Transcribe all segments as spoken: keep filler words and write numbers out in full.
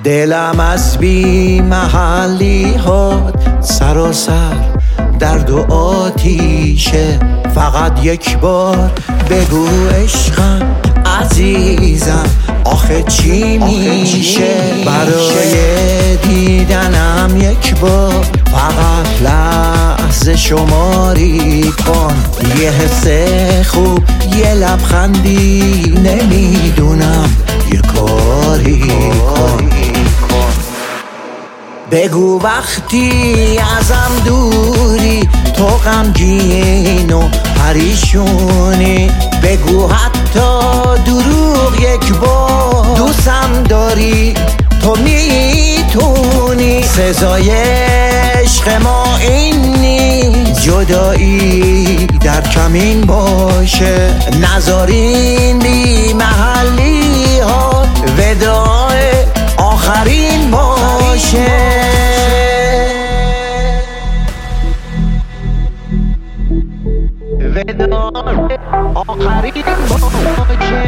دلم از بی محلی هات سراسر درد و آتیشه. فقط یک بار بگو عشقم عزیزم آخه چی میشه؟ برای دیدنم یک بار فقط لحظه شماری کن. یه حس خوب یه لبخندی نمیدونم یه کاری کن. بگو وقتی ازم دوری تو غمگین و پریشونی. بگو حتی دروغ یک بار دوستم داری تو میتونی. سزای عشق ما این نیست جدایی در کمین باشه. نذارین بی محلی ها وداع آخرین باشه. وداع آخرین باشه.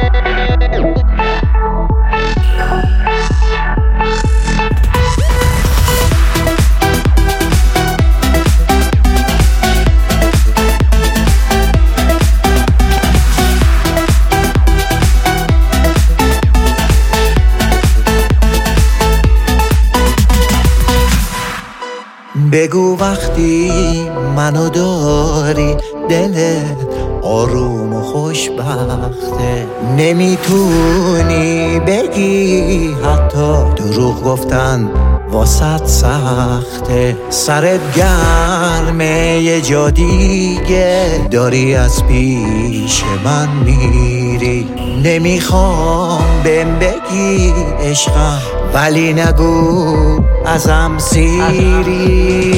بگو وقتی منو داری دلت آروم و خوشبخته. نمیتونی بگی حتی دروغ گفتن واسط سخته. سرت گرمه یه جا دیگه داری از پیش من میری. نمیخوام بهم بگی عشقم ولی نگو ازم سیری.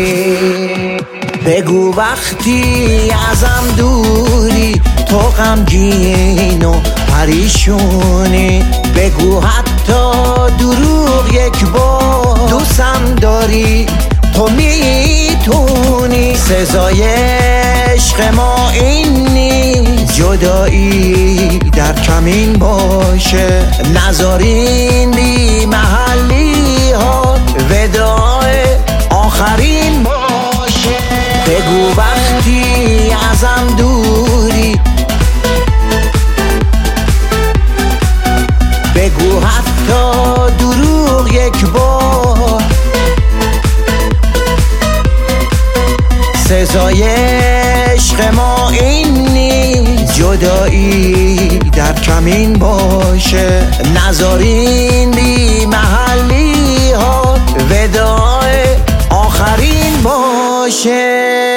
بگو وقتی ازم دوری تو غمگین و پریشونی. بگو حتی دروغ یک بار دوستم داری تو میتونی. سزای عشق ما این نیست جدایی در کمین باشه. نذارین بی محلی ها وداع آخرین باشه. بگو وقتی ازم دوری بگو حتی دروغ یک بار. سزای عشق ما این نیست جدایی در کمین باشه. نذارین بی محلی ها وداع آخرین باشه.